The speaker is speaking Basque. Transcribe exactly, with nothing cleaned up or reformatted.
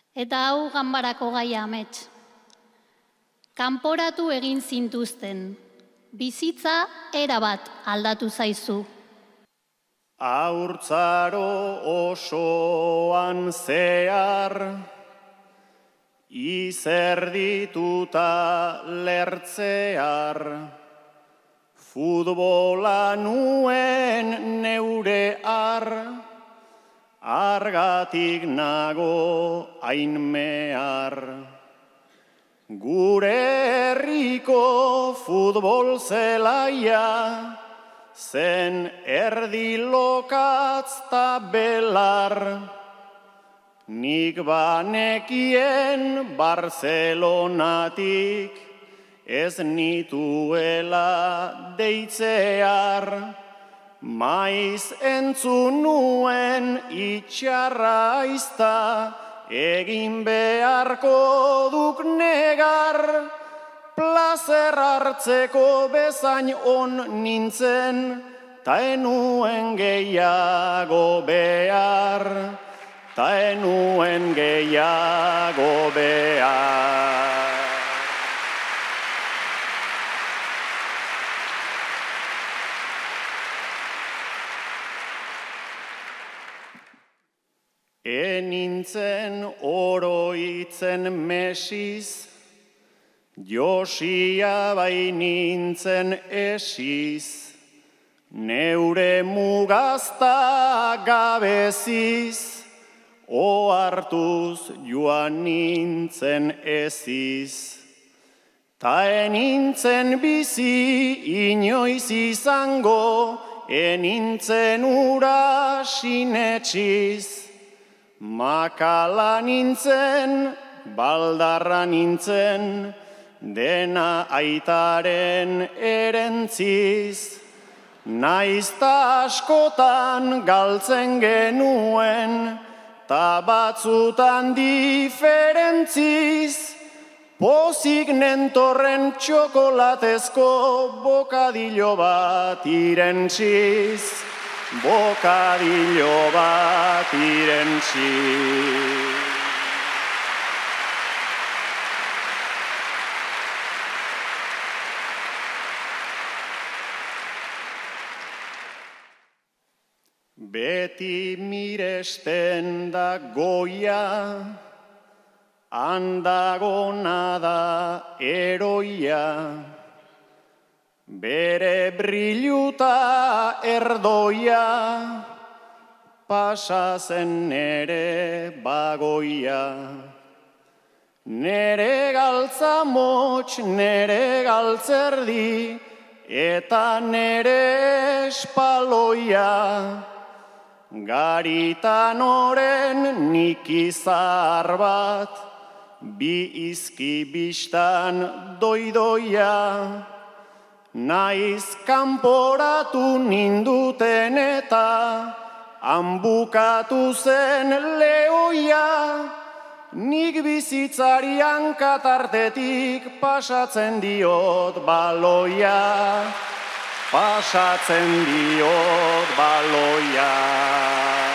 Eta hau ganbarako gaia amets. Kanporatu egin zintuzten, bizitza erabat aldatu zaizu. Haurtzaro osoan zehar, izerdituta lertzear, futbola nuen neure ar, argatik nago hainmear. Gure herriko futbol zelaia, zen erdi lokatz ta belar. Nik banekien Barcelonatik ez nituela deitzear. Maiz entzun nuen itxarra izta, egin beharko duk negar. Plazer hartzeko bezain on nintzen, ta enuen gehiago behar, ta enuen gehiago behar. Enintzen oroitzen Mesiz, Josia bai nintzen esiz, neure mugazta gabeziz, ohartuz joan nintzen eziz. Ta enintzen bizi inoiz izango, enintzen ura sinetsiz. Makala nintzen, baldarra nintzen, dena aitaren erentziz. Naizta askotan galtzen genuen, ta batzutan diferentziz. Pozik nentorren txokolatezko bokadillo bat irentziz. Bokadillo bat irentziz. Beti miresten da goia, handagona da eroia, bere brilluta erdoia, pasa zen nere bagoia. Nere galtza motx, nere galtzerdi, eta nere espaloia. Garitan oren nik izar bat, bi izki bistan doidoia. Naiz kanporatu ninduten eta hanbukatu zen lehoia. Nik bizitzarian katartetik pasatzen diot baloia. Pasatzen diot baloia.